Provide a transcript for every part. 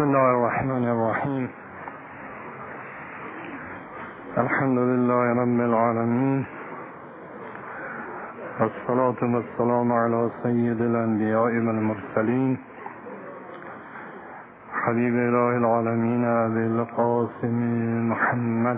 بسم الله الرحمن الرحیم. الحمد لله رب العالمین، والصلاة والسلام علی سید الانبیاء والمرسلین، حبیب اله العالمین ابی القاسم محمد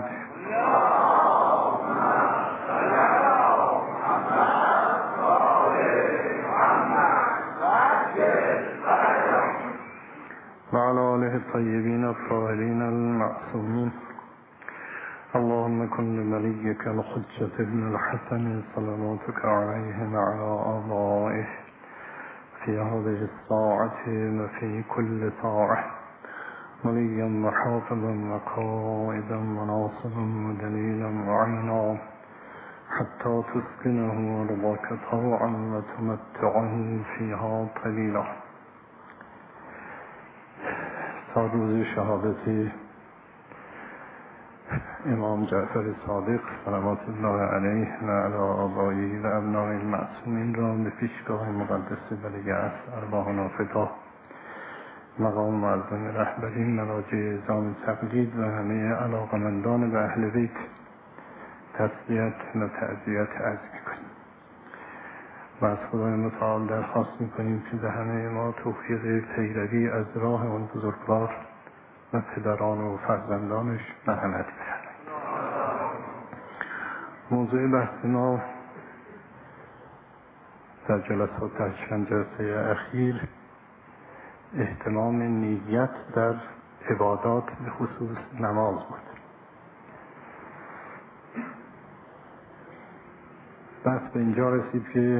و علی آله الطیبین الطاهرین المعصومین. اللهم كن لوليك الحجة ابن الحسن صلواتك عليه وعلى آبائه في هذه الساعة وفي كل ساعة وليا وحافظا وقائدا وناصرا ودليلا وعينا حتى تسكنه أرضك طوعا وتمتعه فيها طويلا. روز شهادتی امام جعفر صادق صلوات الله علیه و علی آبائه و ابناء المعصومین را به پیشگاه مقدس ولی عصر ارواحنا فدا، مقام معظم رهبری مراجع اعظام تقلید و همه علاقمندان به اهل بیت تسلیت و تعزیت عرض می‌کنیم و از خدای متعال درخواست می‌کنیم که به همه ما توفیق پیروی از راه آن بزرگوار و پدران و فرزندانش مرحمت بفرمایید. موضوع بحث ما در چند جلسه اخیر اهتمام نیت در عبادات به خصوص نماز بود. بحث به اینجا رسید که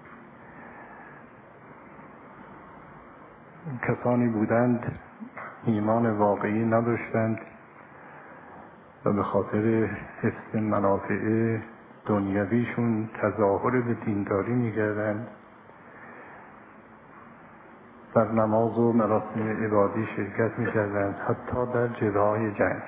کسانی بودند ایمان واقعی نداشتند و به خاطر حفظ منافع دنیویشون تظاهر به دینداری می‌کردند، در نماز و مراسم عبادی شرکت می‌کردند، حتی در جبهه‌های جنگ.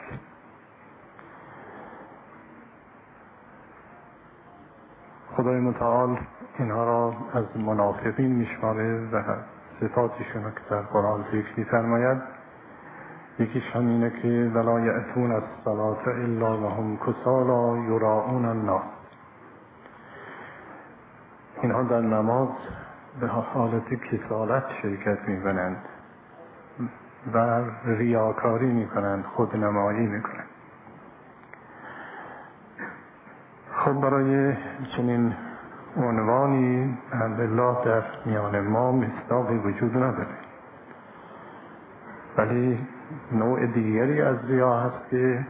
خدای متعال اینها را از منافقین می‌شماره و صفاتشون که در قرآن ذکر می‌فرماید. یکیش همینه که ولا یأتون الصلاة الا وهم کسالی یراؤون الناس. اینها در نماز به حالت کسالت شرکت می‌کنند و ریاکاری می‌کنند، خودنمایی می‌کنند. خب برای چنین عنوانی الحمدلله در میان ما مصداقی وجود نداره، ولی نوع دیگری از ریا هست که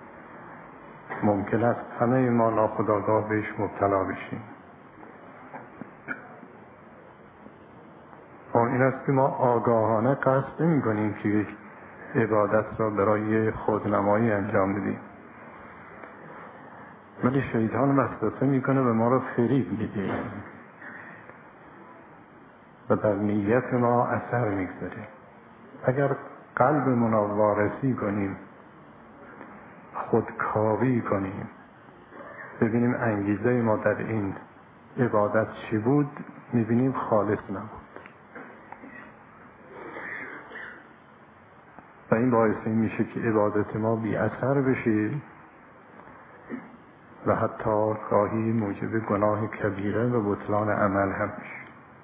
ممکن است همه ما ناخودآگاه بهش مبتلا بشیم. این است که ما آگاهانه قصد نمی کنیم که عبادت را برای خودنمایی انجام بدیم، ولی شیطان وسوسه میکنه و ما را فریب میده و در نیت ما اثر میگذاره. اگر قلبمون را وارسی کنیم، خودکاوی کنیم، ببینیم انگیزه ما در این عبادت چی بود، میبینیم خالص نبود و این باعث این میشه که عبادت ما بی اثر بشه و حتی گاهی موجب گناه کبیره و بطلان عمل هم میشه.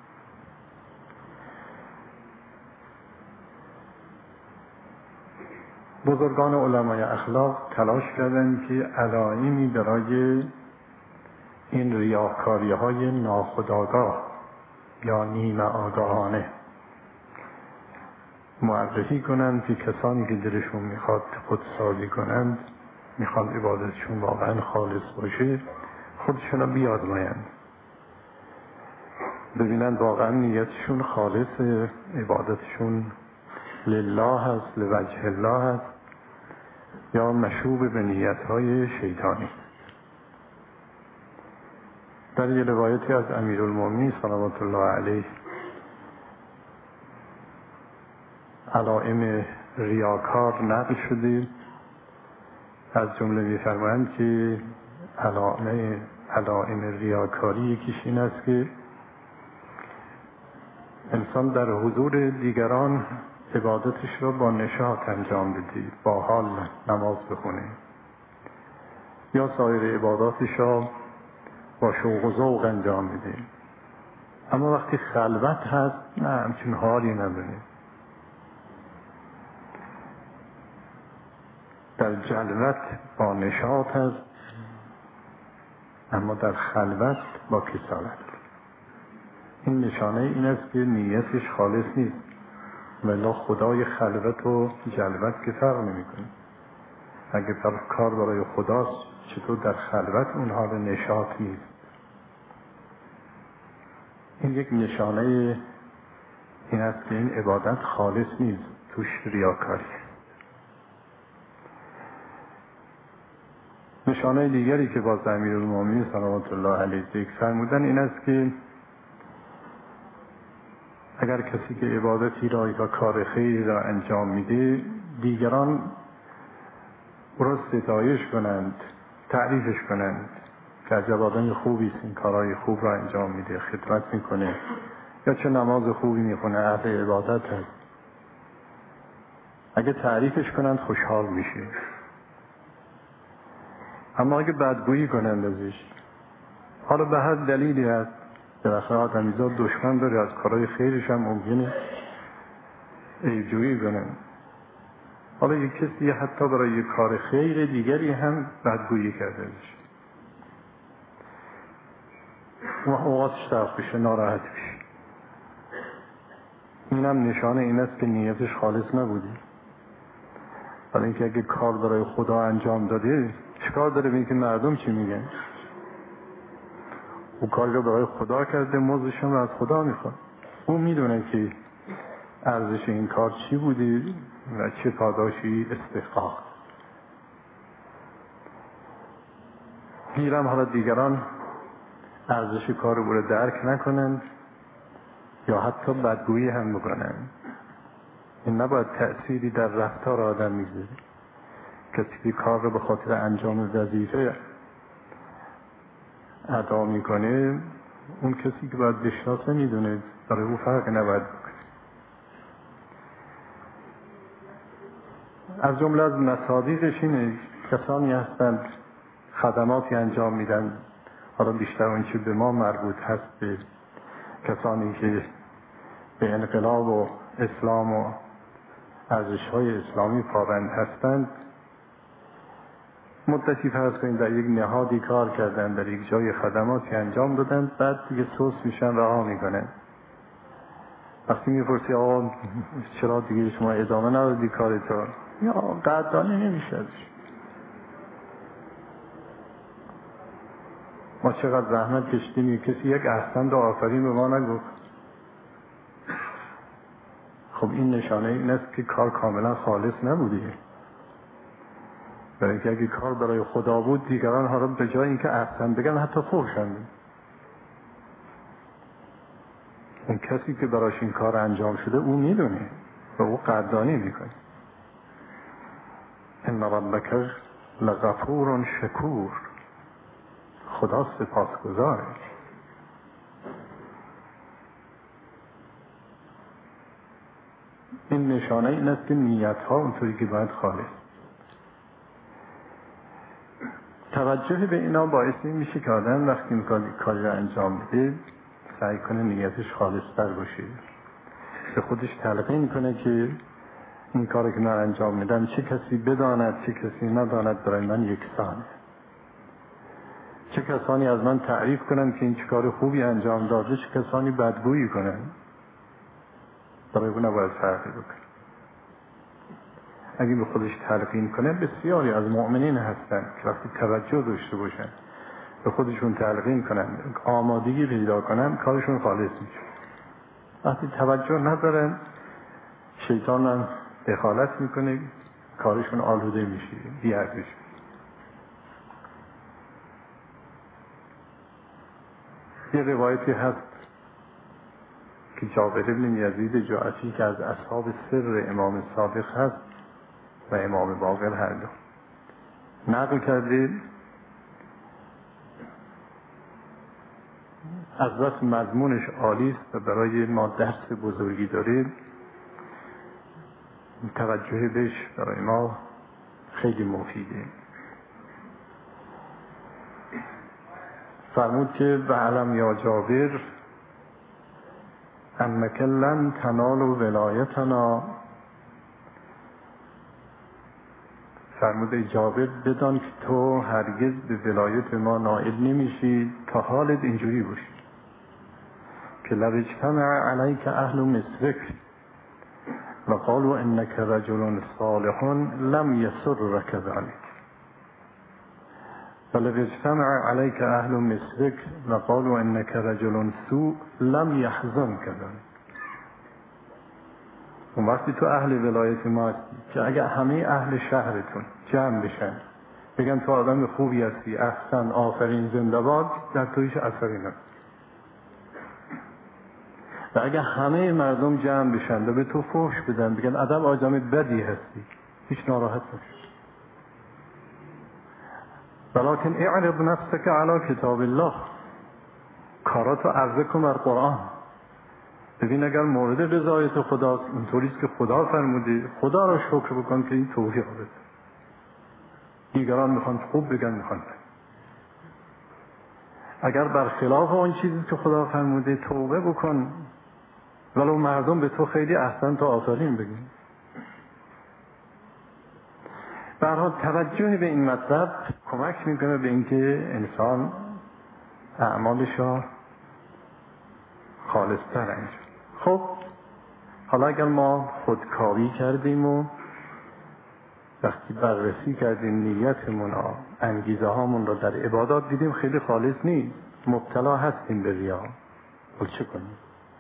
بزرگان علمای اخلاق تلاش کردند که علائمی برای این ریاکاری‌های ناخودآگاه یا نیمه آگاهانه معرفی کنند که کسانی که دلشون میخواد خودسازی کنند، میخواد عبادتشون واقعا خالص باشه، خودشون رو بیازمایند، ببینند واقعا نیتشون خالص، عبادتشون لله هست، لوجه الله هست یا مشوب به نیت‌های شیطانی. در یه روایتی از امیرالمومنین صلوات الله علیه علائم ریاکار نقل شده، از جمله می‌فرمایند که علائم ریاکاری یکیش این است که انسان در حضور دیگران عبادتش رو با نشاط انجام بدی، با حال نماز بخونه، یا سایر عباداتش رو با شوق و ذوق انجام بده. اما وقتی خلوت هست نه، همچین حالی نداره. در جلوت با نشاط هست، اما در خلوت با کسالت. این نشانه این است که نیتش خالص نیست. ولی خدای خلوت و جلوت که فرق نمی کنه. اگه کار برای خداست، چطور در خلوت اون حال نشاط نیست؟ این یک نشانه این است که این عبادت خالص نیست، توش ریاکاری. نشانه دیگری که باز امیرالمومنین صلوات الله علیه ذکر فرمودن این است که اگر کسی که عبادتی را یا کار خیری را انجام میده، دیگران او را ستایش کنند، تعریفش کنند که عجب آدم خوبی است، این کارهای خوب را انجام میده، خدمت میکنه، یا چه نماز خوبی میخونه، اهل عبادت هست. اگه تعریفش کنند خوشحال میشه. اما اگه بدگویی کنند ازش، حالا به هر دلیلی هست، بالاخره آدمیزاد دشمن داره، از کارهای خیرش هم ممکنه عیبجویی کنند. حالا یک کسی حتی برای یک کار خیر دیگری هم بدگویی کرده ازش، و اوقاتش تلخ بشه، ناراحت بشه. این هم نشانه این است که نیتش خالص نبوده. ولی اینکه اگه کار برای خدا انجام داده، چیکار داره به اینکه مردم چی میگن؟ او کار رو برای خدا کرده، مزدش رو از خدا میخواد. او میدونه که ارزش این کار چی بوده و چه پاداشی استحقاق. گیرم حالا دیگران ارزش کار رو درک نکنند یا حتی بدگویی هم بکنند. این نباید تأثیری در رفتار آدم میگذاره. کسی که کار رو به خاطر انجام وظیفه ادا میکنه، اون کسی که باید بشناسه میدونه برای او فرق نباید بکنه. از جمله از مصادیقش اینه، کسانی هستند خدماتی انجام میدن، حالا بیشتر اون چه به ما مربوط هست، به کسانی که به انقلاب و اسلام و ارزش‌های اسلامی پابند هستند، مدتی فرض کنید در یک نهادی کار کردن، در یک جای خدماتی انجام دادن، بعد دیگه سوس میشن، رها میکنن. وقتی میپرسی آقا چرا دیگه شما ادامه ندادی کارتو؟ یا قدردانی نمیشه ازش. ما چقدر زحمت کشیدیم، کسی یک احسن و آفرین به ما نگفت. خب این نشانه این است که کار کاملا خالص نبوده. برای اینکه اگه کار برای خدا بود، دیگران ها رو به جای اینکه احسن بگن حتی فحشند. اون کسی که براش این کار انجام شده او میدونه و او قدردانی میکنه. ان ربک لغفور شکور، خدا سپاسگزاره. این نشانه این است که نیت ها اونطوری که باید خالص. توجه به اینا باعث این میشه که آدم وقتی میخواد کاری را انجام بده سعی کنه نیتش خالص‌تر باشه، به خودش تلقین کنه که این کاری که من انجام میدم چه کسی بداند چه کسی نداند برای من یکسانه. چه کسانی از من تعریف کنن که این چه کار خوبی انجام داده، چه کسانی بدگویی کنن، برای اون نباید فرقی بکنه. اگه به خودش تلقین کنه، بسیاری از مؤمنین هستن که وقتی توجه داشته باشن به خودشون تلقین کنن، آمادگی پیدا کنن، کارشون خالص میشه. وقتی توجه ندارن، شیطان هم دخالت میکنه، کارشون آلوده میشه، بی‌ارزش. یه روایتی هست که جابر بن یزید جعفی که از اصحاب سر امام صادق هست و امام باقر هر دو نقل کرده، از بس مضمونش عالی است و برای ما درس بزرگی داره. توجه بهش برای ما خیلی مفیده. فرمود که وعلم یا جابر انک لن تنالوا ولایتنا، فرمود ای جابر بدان که تو هرگز به ولایت ما نائل نمیشی تا حالت اینجوری باشی که لو اجتمع علیک اهل مصرک و قالوا انک رجل صالح لم یسرک ذلک ولو اجتمع علیک اهل مصرک و قالوا انک رجل سوء لم یحزنک ذلک. اون وقتی تو اهل ولایت ما هستی که اگر همه اهل شهرتون جمع بشن بگن تو آدم خوبی هستی، احسن، آفرین، زنده باد، در تو هیچ اثری نداره. و اگر همه مردم جمع بشن و به تو فحش بدن بگن ادب آدم بدی هستی، هیچ ناراحت نشی. ولکن اعرض نفسک علی کتاب الله، کاراتو عرضه کن بر قرآن. ببین اگر مورد رضایت خداست اینطوریست که خدا فرموده، خدا را شکر بکن که این توفیق بده. دیگران میخوان خوب بگن، میخوان بگن. اگر برخلاف آن چیزی که خدا فرموده توبه بکن، ولو مردم به تو خیلی احسن تا آفرین بگن. به هر حال توجه به این مطلب کمک میکنه به اینکه انسان اعمالش را خالص‌تر انجام. خب حالا اگر ما خودکاری کردیم و وقتی بررسی کردیم نیتمون را، انگیزه هامون را در عبادات دیدیم خیلی خالص نیست، مبتلا هستیم به ریا، چه کنیم؟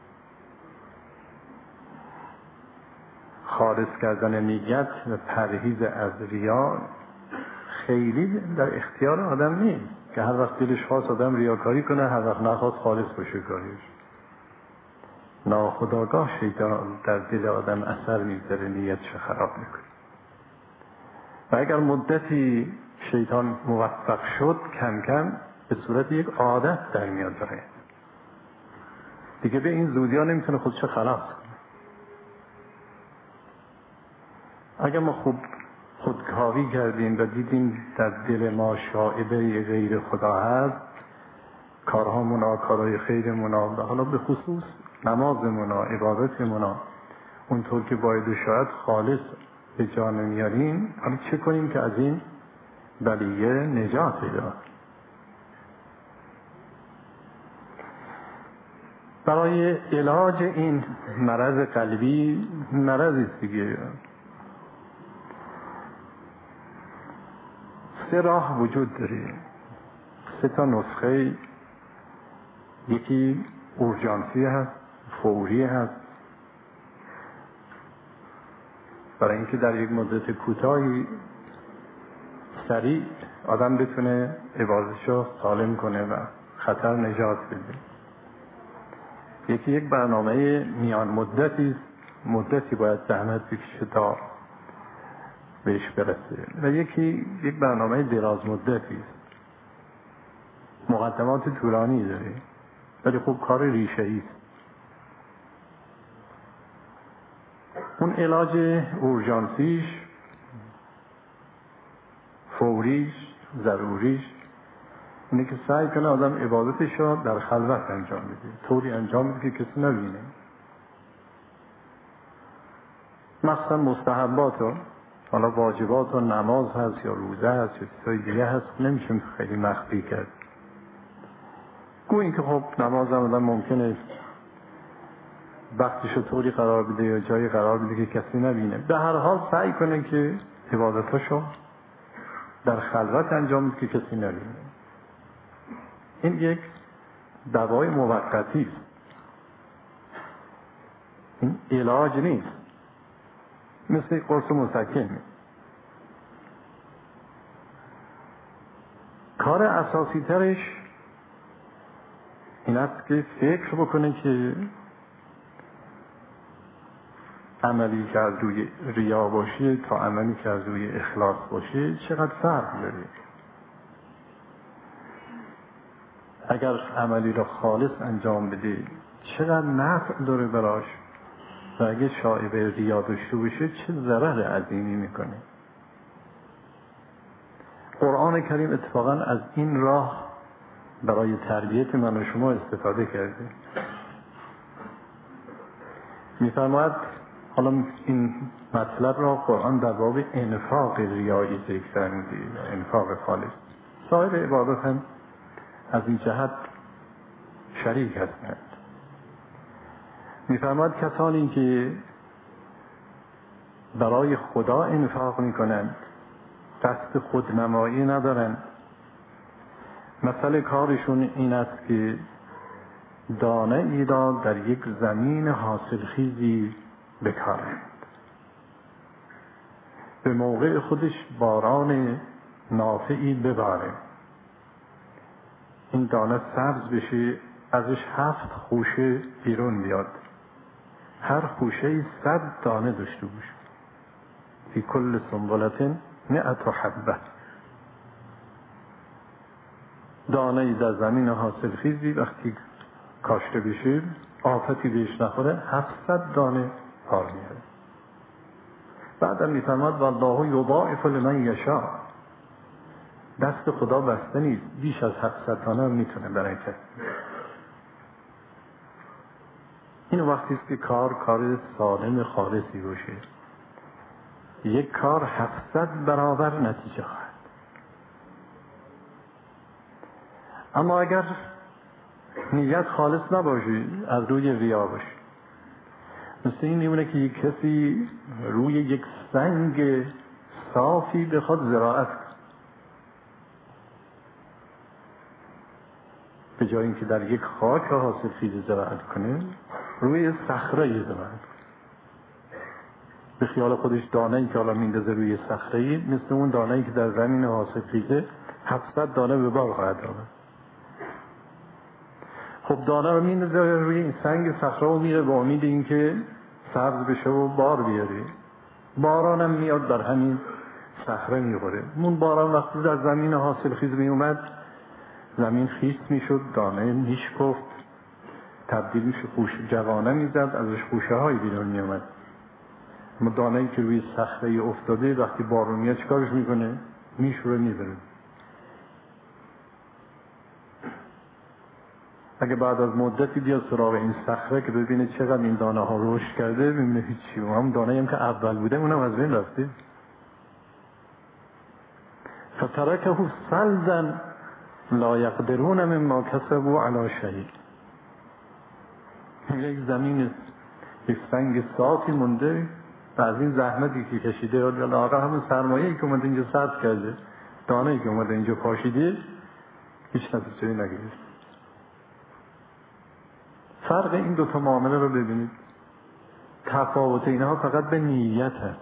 خالص کردن نیت و پرهیز از ریا خیلی در اختیار آدم نیست که هر وقت دلش خواست آدم ریاکاری کنه، هر وقت نخواست خالص باشه کاریش. ناخودآگاه شیطان در دل آدم اثر میذاره، نیتش خراب میکنه. و اگر مدتی شیطان موفق شد کم کم به صورت یک عادت در میاد داره دیگه به این زودی ها نمیتونه خودش خلاص کنه. اگر ما خوب خودکاری کردیم و دیدیم در دل ما شائبه غیر خدا هست، کارهامونا، کارهای خیرمونا و حالا به خصوص نمازمونا، عبادتمونا اونطور که باید و شاید خالص به جا نمیاریم، حالا چه کنیم که از این بلیه نجات پیدا؟ برای علاج این مرض قلبی، مرضی دیگه، 3 راه وجود داره، 3 تا نسخه. یکی اورژانسی هست، فوری هست، برای اینکه در یک مدت کوتاهی سریع آدم بتونه عبادتشو سالم کنه و خطر نجات بده. یکی یک برنامه میان مدتی باید زحمت بکشه تا بهش برسه، و یکی یک برنامه دراز مدتی است، مقدمات طولانی داره ولی خوب کار ریشه‌ای است. اون علاج اورژانسیش، فوریش، ضروریش اینه که سعی کنه آدم عبادتش رو در خلوت انجام بده، طوری انجام بده که کسی نبینه. مثلا مستحبات و حالا واجبات و نماز هست یا روزه هست یا چیزهای دیگه هست، نمیشه خیلی مخفی کرد. گویا که خب نماز هم آدم ممکنه وقتشو طوری قرار بده یا جایی قرار بده که کسی نبینه. به هر حال سعی کنه که عبادتاشو در خلوت انجام بده که کسی نبینه. این یک دوای موقتی است، این علاج نیست، مثل قرص مسکن. کار اساسی ترش این است که فکر بکنه که عملی که از روی ریا باشه تا عملی که از روی اخلاص باشه چقدر فرق داره. اگر عملی را خالص انجام بده چقدر نفع داره براش، و اگه شایبه ریا داشته باشه چه ضرر عظیمی میکنه. قرآن کریم اتفاقا از این راه برای تربیت من و شما استفاده کرده. میفرماید، حالا این مطلب را قرآن در باب انفاق ریایی ذکر می‌کنه، انفاق خالص. سایر عبادات هم از این جهت شریک هستند. میفرماید کسانی که برای خدا انفاق میکنند، قصد خودنمایی ندارند، مثل کارشون این است که دانه ای را در یک زمین حاصلخیزی بکارند، به موقع خودش باران نافعی بباره، این دانه سبز بشه، ازش 7 خوشه بیرون بیاد، هر خوشه 100 دانه داشته باشه، فی کل سنبلة 100 حبه. دانه در زمین حاصلخیزی وقتی کاشته بشه، آفتی بهش نخوره، 700 دانه بار میاره. بعدم میفرماد والله یضاعف لمن یشاء، دست خدا بسته نیست، بیش از 700 دانه میتونه برکت. این وقتی است که کار سالم خالصی باشه، یک کار 700 برابر نتیجه خواهد. اما اگر نیت خالص نباشه، از روی ریا باشه، مثل این میمونه که یک کسی روی یک سنگ صافی بخواد زراعت کنه، به جای اینکه در یک خاک حاصلخیز زراعت کنه، روی صخره زراعت کنه. به خیال خودش دانه‌ای که حالا میندازه روی صخره مثل اون دانه‌ای که در زمین حاصلخیزه 700 دانه به بار خواهد آورد. خب دانه رو میندازه روی این سنگ صخره و میره با امید اینکه سبز بشه و بار بیاره. بارانم میاد در همین صخره میخوره. اون باران وقتی در زمین حاصلخیز میومد، زمین خیس میشد، دانه میشکفت، تبدیل میشه خوشه، جوانه میزد، ازش خوشه های بیرون میومد. اما دانه‌ای که روی صخره افتاده وقتی بارون میاد چیکارش میکنه؟ میشوره میبره. اگه بعد از مدتی بیاد سراغ این صخره که ببینه چقدر این دانه ها رشد کرده، ببینه هیچی، هم دانه‌ای هم که اول بوده اونم از بین رفته. فترکه صلدا لا یقدرون مما کسبوا علی شیء. یک زمین، یک سنگ صافی مونده و از این زحمتی که کشیده، آقا همون سرمایه‌ای که اومده اینجا صرف کرده، دانه‌ای که اومده اینجا پاشیده، هیچ نتیجه‌ای نگرفت. فرق این دو تا معامله رو ببینید. تفاوت اینها فقط به نیت هست.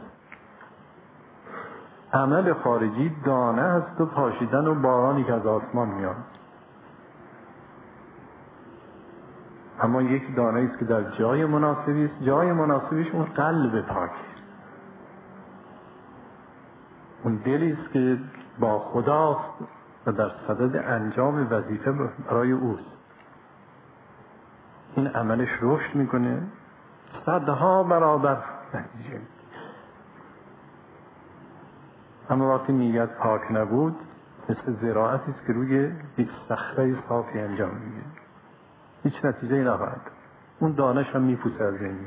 عمل خارجی دانه هست و پاشیدن و بارانی که از آسمان میاد. اما یک دانه است که در جای مناسبی است، جای مناسبیش اون قلب پاک، اون دلی است که با خداست و در صدد انجام وظیفه برای اوست. این عملش رشد میکنه، صدها برابر نتیجه. اما وقتی نیت پاک نبود، مثل زراعتی است که روی یک صخره صافی انجام میگیره، هیچ نتیجه‌ای نخواهد. اون دانش هم میپوسه از زمین.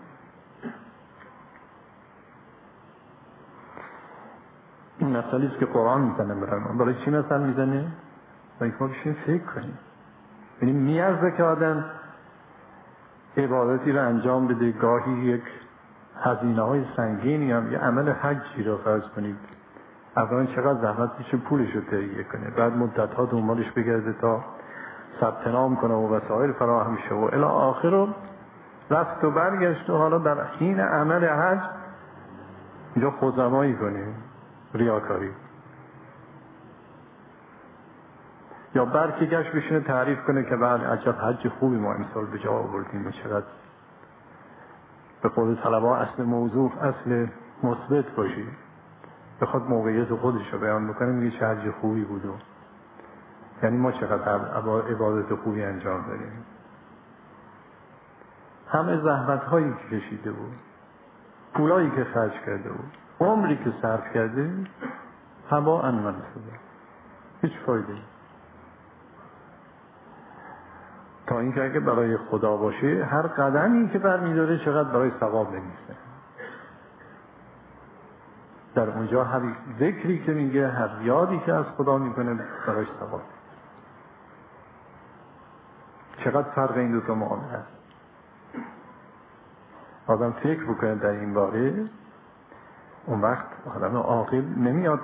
این مسئله است که قرآن میزنه برای برای چی مثلا میزنه؟ برای که ما بشیم فکر کنیم. یعنی میارزه که آدم عبادتی رو انجام بده، گاهی یک هزینه های سنگینی هم، یه عمل حجی رو فرض کنید، اولا چقدر زحمت میشه پولش رو تهیه کنه، بعد مدت ها دنبالش بگرده تا ثبت نام کنه و وسایل فراهم شه و الی آخر رو رفت و برگشت و حالا در حین عمل حج اینجا خودنمایی کنه، ریاکاری، یا برکی گشت بشینه تعریف کنه که بله عجب حج خوبی ما امسال به جا آوردیم و چقدر به قول طلبا اصل موضوع اصل مثبت باشی، بخواد موقعیت خودش رو بیان بکنه، میگه چه حج خوبی بود، یعنی ما چقدر عبادت خوبی انجام دادیم. همه زحمت‌هایی که کشیده بود، پولایی که خرج کرده بود، عمری که صرف کرده، هباء منثورا، هیچ فایده. تا اینکه اگه برای خدا باشه هر قدمی که برمی‌داره چقدر برای ثواب بنویسه. در اونجا هر ذکری که میگه، هر یادی که از خدا میکنه برای ثواب. چقدر فرق این دو تا معامله است. آدم فکر بکنه در این باره، اون وقت آدم عاقل نمیاد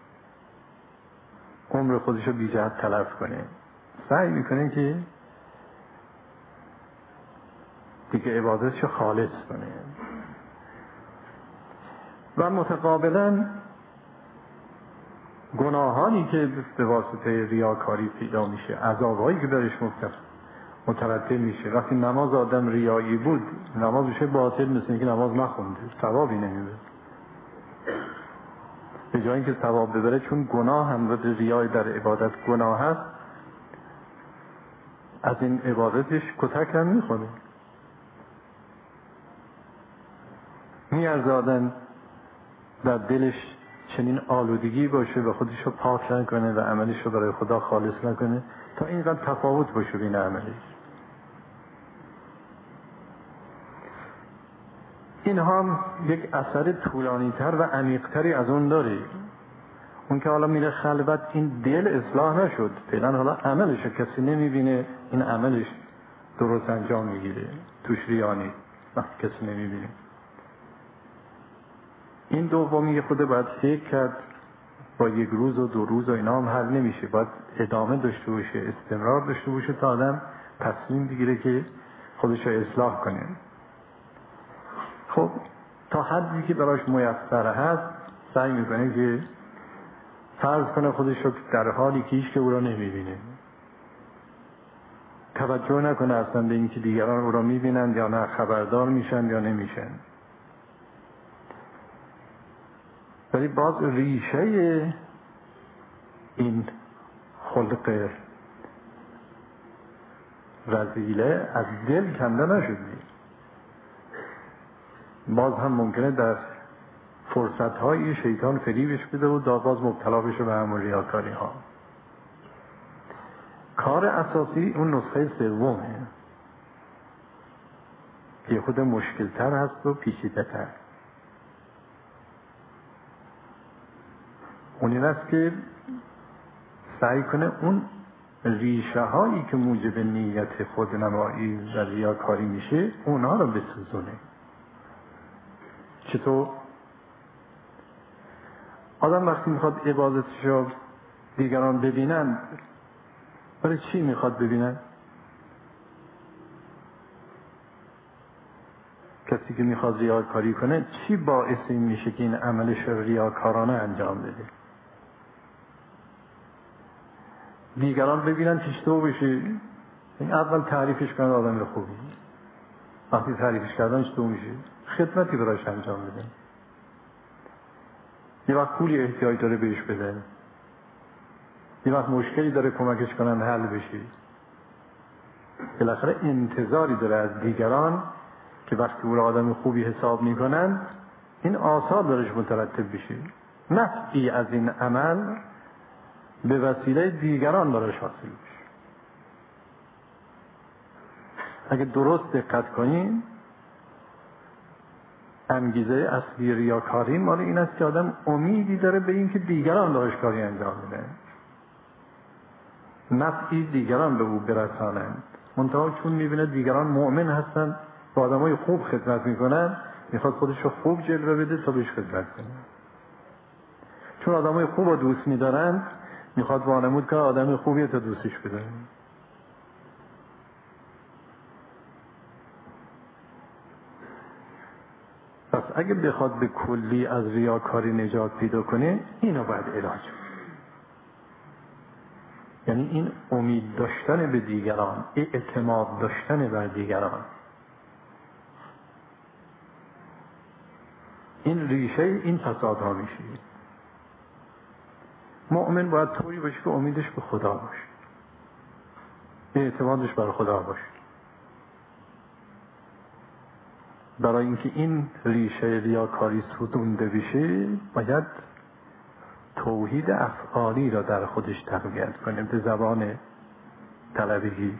عمر خودش رو بی جهت تلف کنه، سعی میکنه که دیگه عبادتشو خالص کنه. و متقابلا گناهانی که به واسطه ریاکاری پیدا میشه، عذابهایی که درش مترتب میشه. وقتی نماز آدم ریایی بود، نمازش باطل، مثل اینکه نماز نخونده، ثوابی نمیبره. به جای اینکه ثواب ببره، چون گناه هم ریای در عبادت گناه هست، از این عبادتش کتک هم میخوره. میارزه آدم در دلش چنین آلودگی باشه و خودش رو پاک نکنه و عملش رو برای خدا خالص نکنه تا اینقدر تفاوت باشه بین عملش. این هم یک اثر طولانی تر و عمیق تری از اون داره. اون که حالا میره خلوت، این دل اصلاح نشد، فعلا حالا عملش رو کسی نمیبینه، این عملش درست انجام میگیره، توش ریا نیست، کسی نمیبینه. این دومی خود باید فکر کرد، با یک روز و 2 روز و اینا هم حل نمیشه، باید ادامه داشته باشه، استمرار داشته باشه تا آدم تصمیم بگیره که خودش رو اصلاح کنه. خب تا حدی که براش میسر هست سعی میکنه که فرض کنه خودش رو در حالی که هیچ که او را نمیبینه، توجه نکنه اصلا به این که دیگران او را میبینن یا نه، خبردار میشن یا نمیشن. ولی باز ریشه این خلق رذیله از دل کنده نشدی. باز هم ممکنه در فرصت‌های شیطان فریبش بده و باز مبتلا بشه به همون ریاکاری ها. کار اساسی اون نسخه سومه که خود مشکل تر هست و پیچیده تر. اون این است که سعی کنه اون ریشه هایی که موجب نیت خودنمایی و ریاکاری میشه اونها رو بسوزونه. چطور؟ آدم وقتی میخواد عبادتش رو دیگران ببینن، برای چی میخواد ببینن؟ کسی که میخواد ریاکاری کنه چی باعث این میشه که این عملش رو ریاکارانه انجام بده؟ دیگران ببینن پیشتو بشه، این اول تعریفش کنن آدم خوبی، وقتی تعریفش کردن چطور میشه؟ خدمتی براش انجام بده، یه وقت پولی احتیاج داره بهش بده، یه وقت مشکلی داره کمکش کنن حل بشه. بالاخره انتظاری داره از دیگران که وقتی او را آدم خوبی حساب میکنن این آثار درش مترتب بشه، نفعی از این عمل به وسیله دیگران براش حاصل بشه. اگه درست دقت کنیم، انگیزه اصلی ریاکاری مال این است که آدم امیدی داره به این که دیگران براش کاری انجام بدن، نفعی دیگران به او برسانند. منتها چون میبینه دیگران مؤمن هستن، با آدمای خوب خدمت میکنن، میخواد خودش رو خوب جلوه بده تا بهش خدمت کنه. چون آدمای خوب رو دوست میدارن، میخواد وانمود کنه آدم خوبیه تا دوستش بدن. پس اگه بخواد به کلی از ریاکاری نجات پیدا کنه، اینو باید علاج. یعنی این امید داشتن به دیگران، اعتماد داشتن بر دیگران، این ریشه این فسادها میشه. مؤمن باید طوری باشه که امیدش به خدا باشه، اعتمادش بر خدا باشه. برای اینکه این ریشه ریاکاری سوزونده بشه باید توحید افعالی را در خودش تقویت کنه به زبان طلبگی.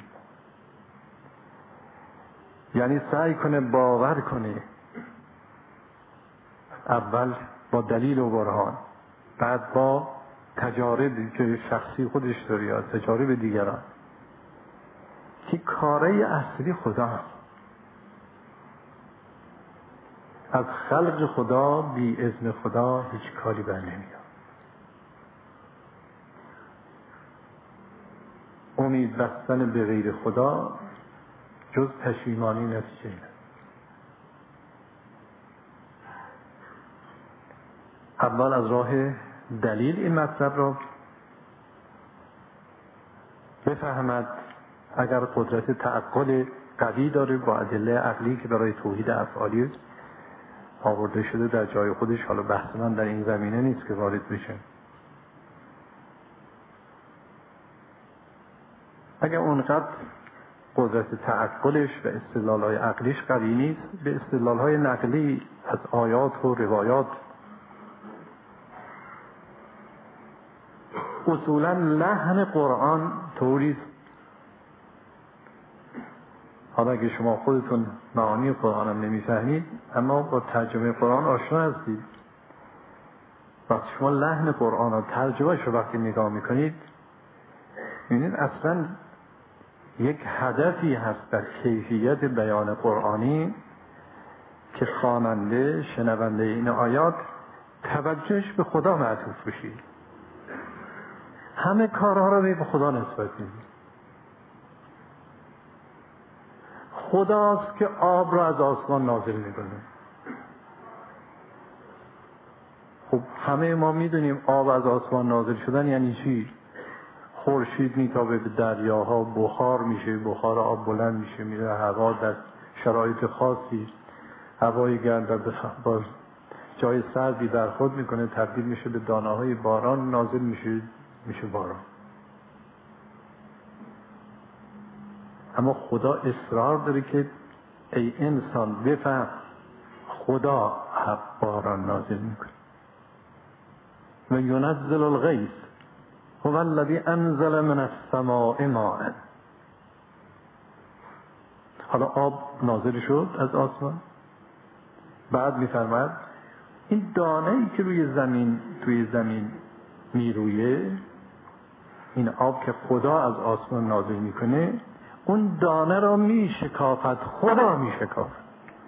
یعنی سعی کنه باور کنه، اول با دلیل و برهان، بعد با تجاربی که شخصی خودش داره یا تجارب دیگران، که کاره اصلی خدا، از خلق خدا بی اذن خدا هیچ کاری بر نمیاد. امید بستن به غیر خدا جز پشیمانی نتیجه نه. اول از راه دلیل این مطلب را بفهمد، اگر قدرت تعقل قوی داره با ادله عقلی که برای توحید افعالی آورده شده در جای خودش، حالا بحث من در این زمینه نیست که وارد بشه. اگر اونقدر قدرت تعقلش و استدلال‌های عقلیش قوی نیست، به استدلال‌های نقلی از آیات و روایات، اصولا لحن قرآن طوری، حالا اگه شما خودتون معانی قرآن هم نمیفهمید اما با ترجمه قرآن آشنا هستید، وقتی شما لحن قرآن و ترجمهش رو وقتی نگاه میکنید میبینید اصلا یک هدفی هست در کیفیت بیان قرآنی که خواننده شنونده این آیات توجهش به خدا معطوف بشه. همه کارها رو به خدا نسبت میدید. خداست که آب را از آسمان نازل میکنه. خب همه ما میدونیم آب از آسمان نازل شدن یعنی چی؟ خورشید میتابه به دریاها، بخار میشه، بخار آب بلند میشه، میره هوا در شرایط خاصی، هوای گرم با جای سردی برخورد میکنه، تبدیل میشه به دانه‌های باران، نازل میشه باران. اما خدا اصرار داره که ای انسان بفهم خدا باران نازل میکنه. و ینزل الغیث هو الذی انزل من السماء ماء. حالا آب نازل شد از آسمان، بعد میفرماد این دانه‌ای که توی زمین میرویه، این آب که خدا از آسمان نازل میکنه، اون دانه را میشکافد، خدا میشکافد.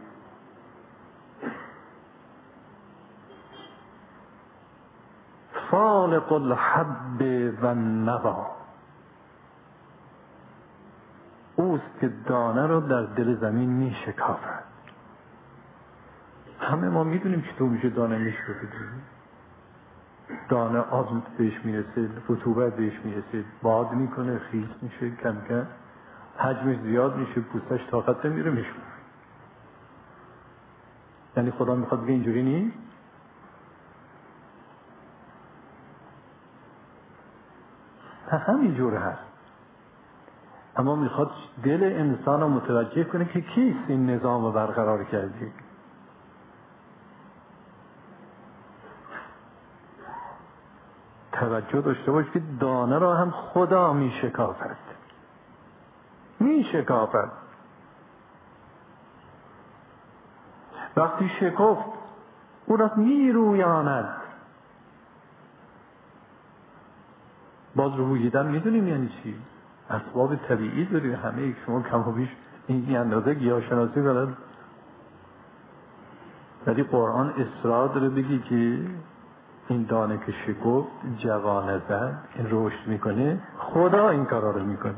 فالق الحب و النوا، اوست که دانه را در دل زمین میشکافد. همه ما میدونیم چطور میشه دانه میشکافد. دانه آب بهش میرسه، رطوبت بهش میرسه، باد میکنه، خیس میشه، کم کم حجمش زیاد میشه، پوستش طاقت نمیره، میشه. یعنی خدا میخواد بگه اینجوری نیست؟ همین جوره هست. اما میخواد دل انسان رو متوجه کنه که کیست این نظام رو برقرار کرده. توجه داشته باش که دانه را هم خدا میشکافد. وقتی شکفت او را میرویاند. باز روییدن میدونیم یعنی چی؟ اسباب طبیعی داریم همه، شما کم و بیش این اندازه گیاه‌شناسی بلد. ولی قرآن اصرار داره بگی که این دانه که شکفت، جوانه زد، این رشد میکنه، خدا این کارا رو میکنه.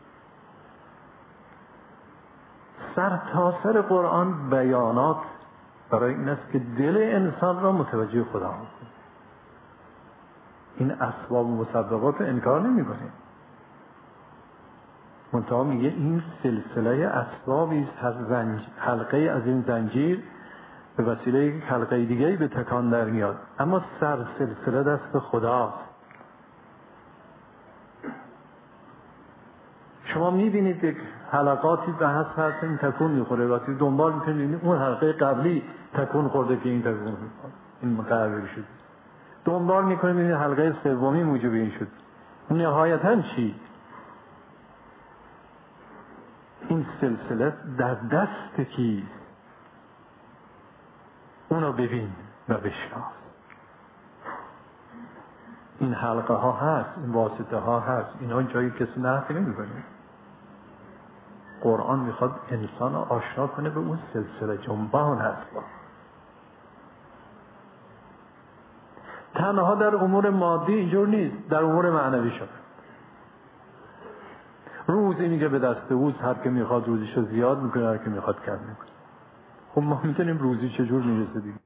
سر تا سر قرآن بیانات برای این است که دل انسان را متوجه خدا کنه. این اسباب و مسببات رو انکار نمیکنه. منتها میگه این سلسله اسبابی است، حلقه از این زنجیر به وسیله حلقه دیگه‌ای به تکان در میاد، اما سر سلسله دست خداست. شما میبینید یک حلقاتی بحث هست این تکون میخوره، وقتی دنبال میکنید اون حلقه قبلی تکون خورده که این تکون این متحول شد، دنبال میکنید این حلقه سومی موجب این شد. نهایتا چی؟ این سلسله در دست کیست؟ اونو ببین و بشناس. این حلقه ها هست، این واسطه ها هست، اینا جایی کسی نفی نمی‌کنه. قرآن میخواد انسان آشنا کنه به اون سلسله جنبان هست. تنها در امور مادی اینجور نیست، در امور معنوی شد. روزی میگه به دست روز، هر که میخواد روزیشو زیاد میکنه، هر که میخواد کم میکنه. خب ما میتونیم روزی چجور میرسه دیگه؟